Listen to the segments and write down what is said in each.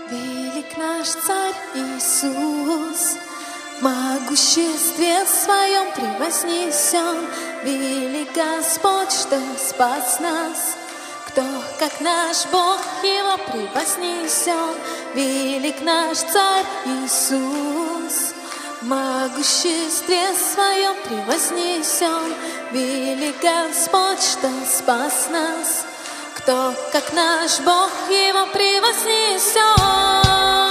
Велик наш Царь Иисус, в могуществе Своем превознесен. Велик Господь, что спас нас. Кто, как наш Бог, Его превознесен? Велик наш Царь Иисус, в могуществе Своем превознесен. Велик Господь, что спас нас. Кто, как наш Бог, Его превознесен?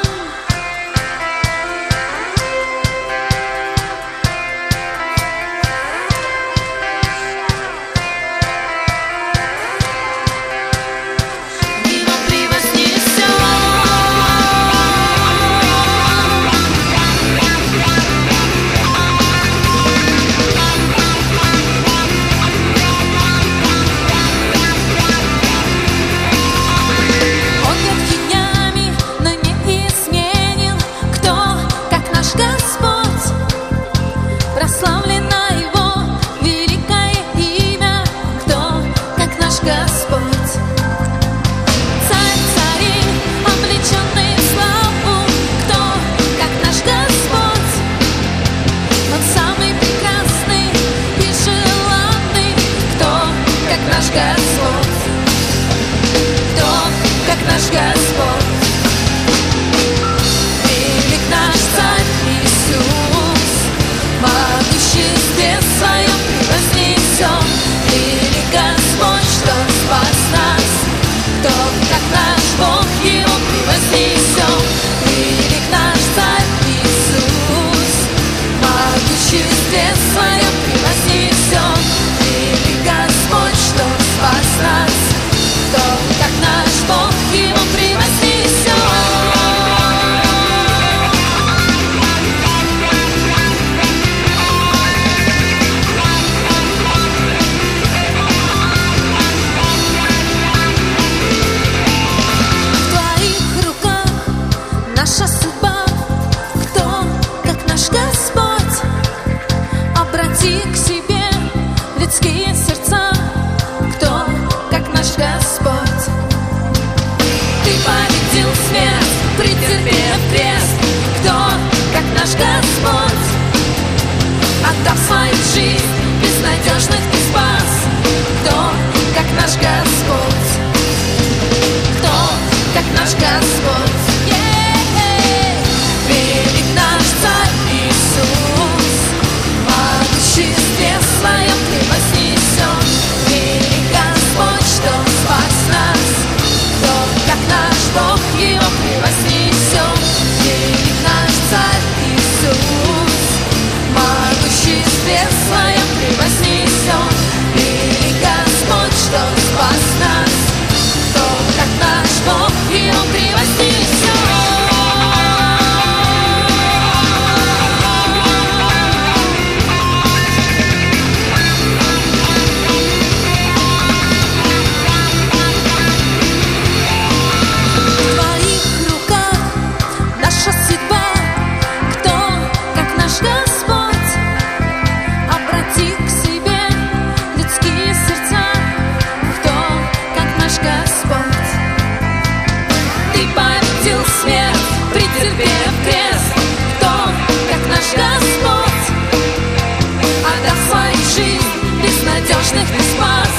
Наша судьба, кто, как наш Господь? Обрати к себе людские сердца. Кто, как наш Господь? Ты победил смерть, претерпев крест. Кто, как наш Господь? Отдав свою жизнь, безнадежных ты спас. Кто, как наш Господь? Кто, как наш Господь? Безнадежных ты спас.